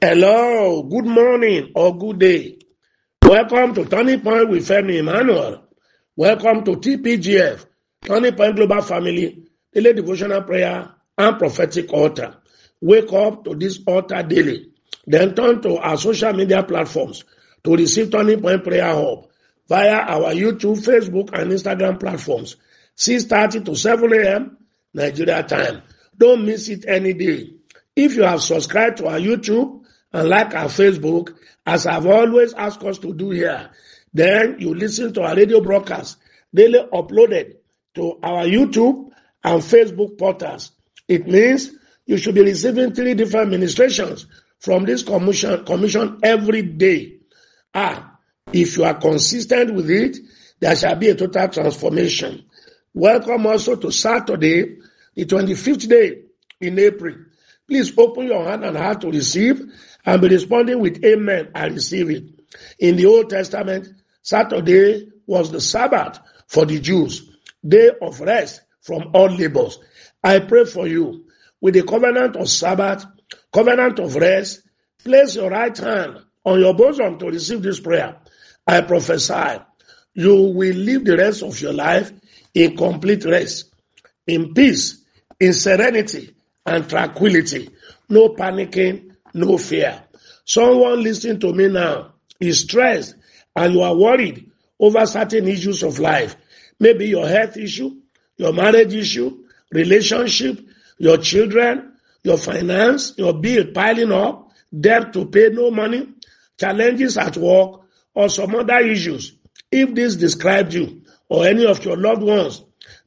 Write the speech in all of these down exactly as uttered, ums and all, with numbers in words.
Hello, good morning or good day. Welcome to Turning Point with Femi Emmanuel. Welcome to T P G F, Turning Point Global Family, Daily Devotional Prayer and Prophetic Altar. Wake up to this altar daily. Then turn to our social media platforms to receive Turning Point Prayer Hub via our YouTube, Facebook, and Instagram platforms, six thirty to seven a.m. Nigeria time. Don't miss it any day. If you have subscribed to our YouTube and like our Facebook, as I've always asked us to do here, then you listen to our radio broadcast daily uploaded to our YouTube and Facebook portals. It means you should be receiving three different ministrations from this commission, commission every day. Ah, if you are consistent with it, there shall be a total transformation. Welcome also to Saturday, the twenty-fifth day in April. Please open your hand and heart to receive and be responding with amen, I receive it. In the Old Testament, Saturday was the Sabbath for the Jews, day of rest from all labors. I pray for you with the covenant of Sabbath, covenant of rest. Place your right hand on your bosom to receive this prayer. I prophesy you will live the rest of your life in complete rest, in peace, in serenity, and tranquility. No panicking, no fear. Someone listening to me now is stressed and you are worried over certain issues of life. Maybe your health issue, your marriage issue, relationship, your children, your finance, your bill piling up, debt to pay, no money, challenges at work, or some other issues. If this describes you or any of your loved ones,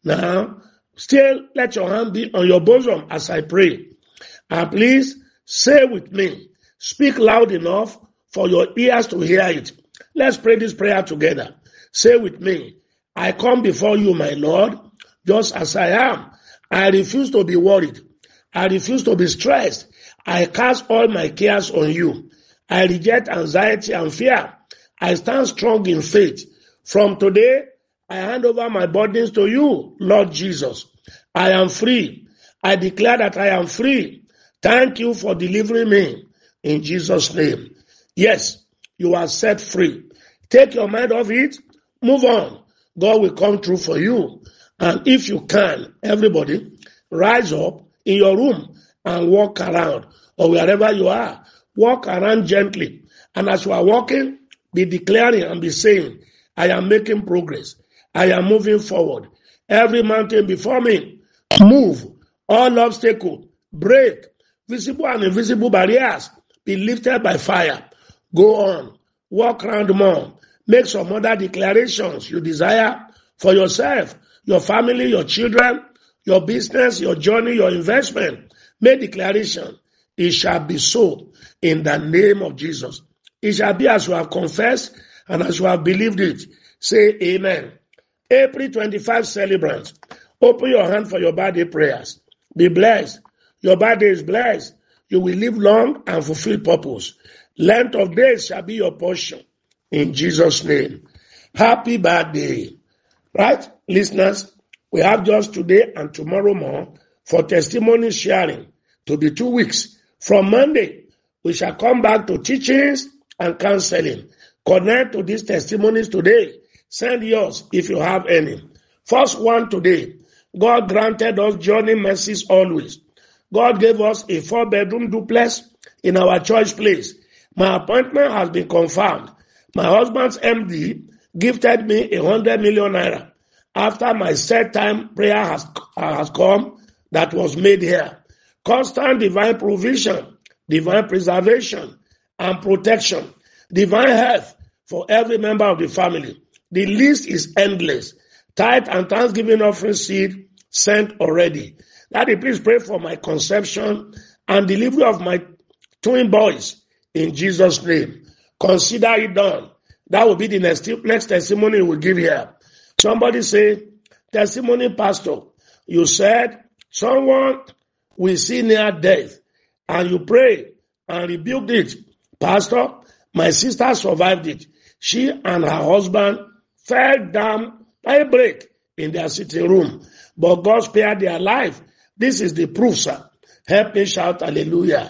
now still let your hand be on your bosom as I pray. And please say with me, speak loud enough for your ears to hear it. Let's pray this prayer together. Say with me, I come before you, my Lord, just as I am. I refuse to be worried. I refuse to be stressed. I cast all my cares on you. I reject anxiety and fear. I stand strong in faith. From today, I hand over my burdens to you, Lord Jesus. I am free. I declare that I am free. Thank you for delivering me in Jesus' name. Yes, you are set free. Take your mind off it. Move on. God will come through for you. And if you can, everybody, rise up in your room and walk around or wherever you are. Walk around gently. And as you are walking, be declaring and be saying, I am making progress. I am moving forward. Every mountain before me, move. All obstacles, break. Visible and invisible barriers, be lifted by fire. Go on. Walk around more. Make some other declarations you desire for yourself, your family, your children, your business, your journey, your investment. Make declaration. It shall be so in the name of Jesus. It shall be as you have confessed and as you have believed it. Say amen. April twenty-fifth celebrants, open your hand for your birthday prayers. Be blessed. Your birthday is blessed. You will live long and fulfill purpose. Length of days shall be your portion. In Jesus' name. Happy birthday. Right, listeners? We have just today and tomorrow more for testimony sharing to be two weeks. From Monday, we shall come back to teachings and counseling. Connect to these testimonies today. Send yours if you have any. First one today. God granted us journey mercies always. God gave us a four-bedroom duplex in our church place. My appointment has been confirmed. My husband's M D gifted me a hundred million naira after my set time prayer has, uh, has come that was made here. Constant divine provision, divine preservation, and protection, divine health for every member of the family. The list is endless. Tithe and thanksgiving offering seed sent already. Daddy, please pray for my conception and delivery of my twin boys in Jesus' name. Consider it done. That will be the next, next testimony we'll give here. Somebody say, testimony, Pastor. You said someone will see near death and you pray and rebuked it. Pastor, my sister survived it. She and her husband fell down by a break in their sitting room, but God spared their life. This is the proof, sir. Help me shout hallelujah.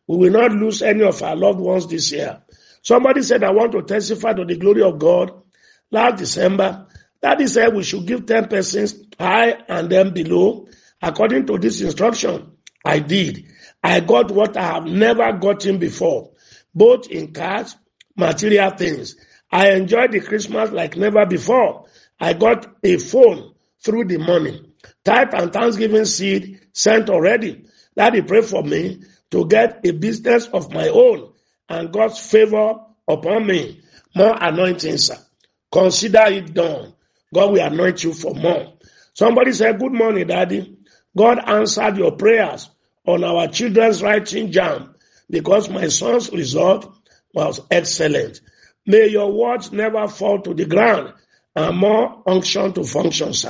We will not lose any of our loved ones this year. Somebody said, I want to testify to the glory of God. Last December, Daddy said we should give ten persons high and then below. According to this instruction, I did. I got what I have never gotten before, both in cash, material things. I enjoyed the Christmas like never before. I got a phone through the money. Tithe and Thanksgiving seed sent already. Daddy pray for me to get a business of my own and God's favor upon me. More anointing, sir. Consider it done. God will anoint you for more. Somebody said, good morning, Daddy. God answered your prayers on our children's writing jam because my son's result was excellent. May your words never fall to the ground and more unction to function, sir.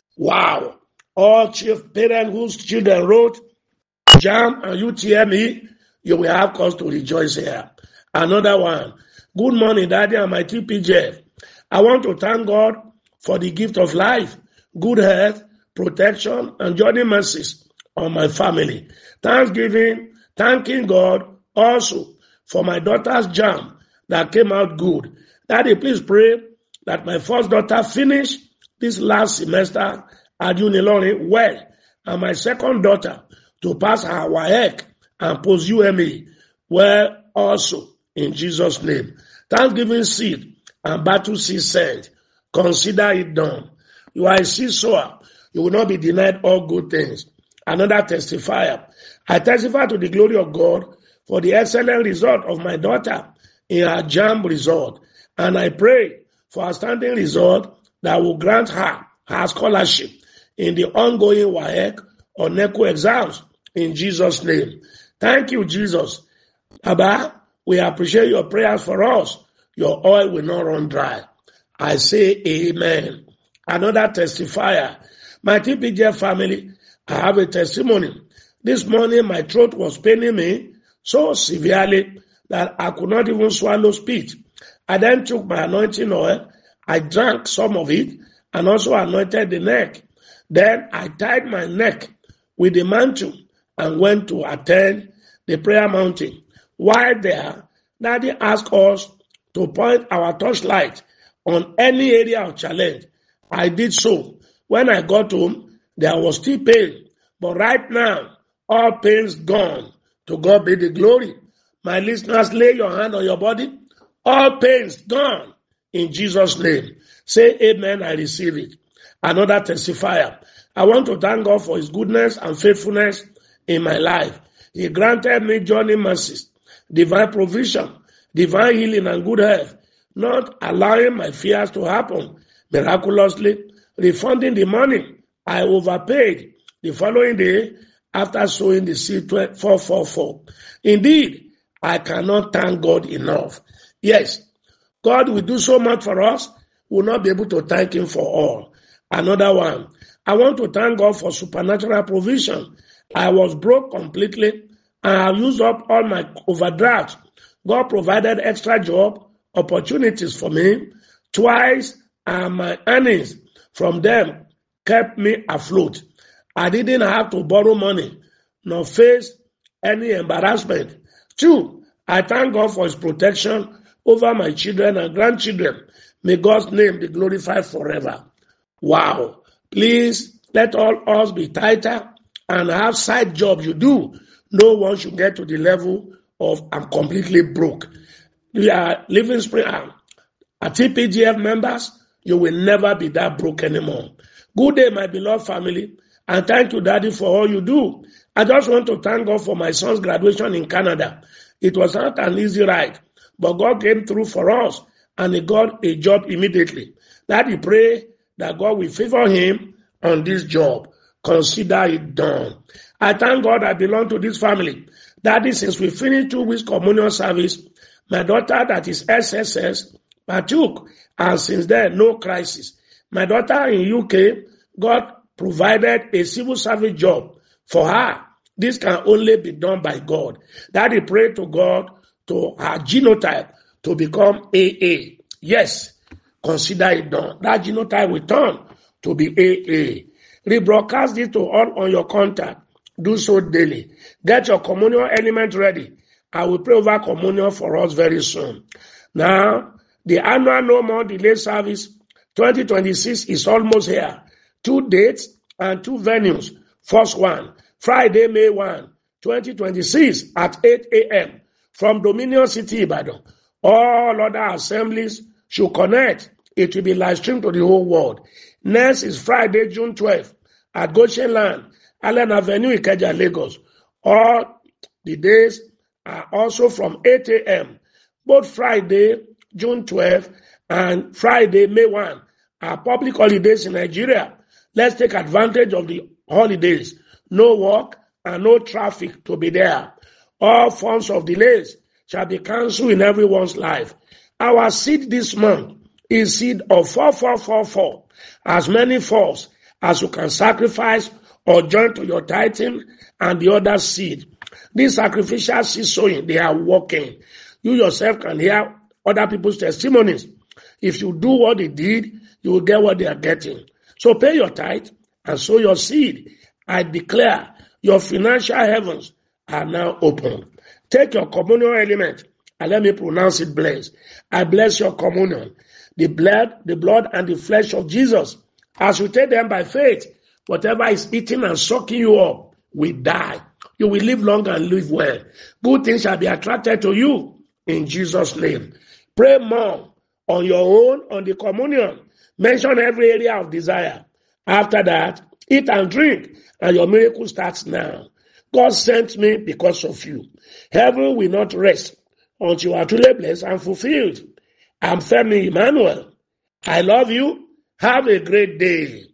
Wow. All chief parents whose children wrote jam and U T M E, you will have cause to rejoice here. Another one. Good morning, Daddy and my T P J F. I want to thank God for the gift of life, good health, protection, and journey mercies on my family. Thanksgiving, thanking God also for my daughter's jam that came out good. Daddy, please pray that my first daughter finish this last semester at Unilorin well, and my second daughter to pass her W A E C and post U M E well also in Jesus' name. Thanksgiving seed and battle seed sent. Consider it done. You are a seed sower. You will not be denied all good things. Another testifier. I testify to the glory of God for the excellent result of my daughter in her jam result. And I pray for a standing result that will grant her her scholarship in the ongoing W A E C or NECO exams in Jesus' name. Thank you, Jesus. Abba, we appreciate your prayers for us. Your oil will not run dry. I say amen. Another testifier. My T P J family, I have a testimony. This morning, my throat was paining me so severely that I could not even swallow spit. I then took my anointing oil. I drank some of it and also anointed the neck. Then I tied my neck with the mantle and went to attend the prayer mountain. While there, Daddy asked us to point our torchlight on any area of challenge. I did so. When I got home, there was still pain. But right now, all pains gone. To God be the glory. My listeners, lay your hand on your body. All pains gone. In Jesus' name. Say amen, I receive it. Another testifier. I want to thank God for his goodness and faithfulness in my life. He granted me journey mercies, divine provision, divine healing and good health, not allowing my fears to happen, miraculously refunding the money I overpaid the following day after sowing the seed four four four. Indeed, I cannot thank God enough. Yes, God will do so much for us, we will not be able to thank him for all. Another one. I want to thank God for supernatural provision. I was broke completely and I used up all my overdraft. God provided extra job opportunities for me twice, and my earnings from them kept me afloat. I didn't have to borrow money nor face any embarrassment. Two, I thank God for his protection over my children and grandchildren. May God's name be glorified forever. Wow. Please let all us be tighter and have side jobs you do. No one should get to the level of I'm completely broke. We are Living Spring at T P G F members. You will never be that broke anymore. Good day, my beloved family, and thank you, Daddy, for all you do. I just want to thank God for my son's graduation in Canada. It was not an easy ride, but God came through for us, and he got a job immediately. Daddy, pray that God will favor him on this job. Consider it done. I thank God I belong to this family. Daddy, since we finished two weeks communion service, my daughter that is S S S partook, and since then, no crisis. My daughter in U K, God provided a civil service job for her. This can only be done by God. Daddy, pray to God to her genotype to become A A. Yes, consider it done. That genotype will turn to be A A. Rebroadcast it to all on your contact. Do so daily. Get your communion element ready. I will pray over communion for us very soon. Now, the annual No More Delay service twenty twenty-six is almost here. Two dates and two venues. First one, Friday, May first, twenty twenty-six at eight a.m. from Dominion City, Ibadan. All other assemblies should connect. It will be live streamed to the whole world. Next is Friday, June twelfth at Goshen Land, Allen Avenue, Ikeja, Lagos. All the days are also from eight a.m. Both Friday, June twelfth and Friday, May first are public holidays in Nigeria. Let's take advantage of the holidays. No work and no traffic to be there. All forms of delays shall be cancelled in everyone's life. Our seed this month is seed of four four four four. As many fours as you can sacrifice or join to your tithing and the other seed. These sacrificial seed sowing, they are working. You yourself can hear other people's testimonies. If you do what they did, you will get what they are getting. So pay your tithe and sow your seed. I declare your financial heavens are now open. Take your communion element and let me pronounce it blessed. I bless your communion. The blood, the blood and the flesh of Jesus. As you take them by faith, whatever is eating and sucking you up will die. You will live long and live well. Good things shall be attracted to you in Jesus' name. Pray more on your own on the communion. Mention every area of desire. After that, eat and drink, and your miracle starts now. God sent me because of you. Heaven will not rest until you are truly blessed and fulfilled. I'm Femi Emmanuel. I love you. Have a great day.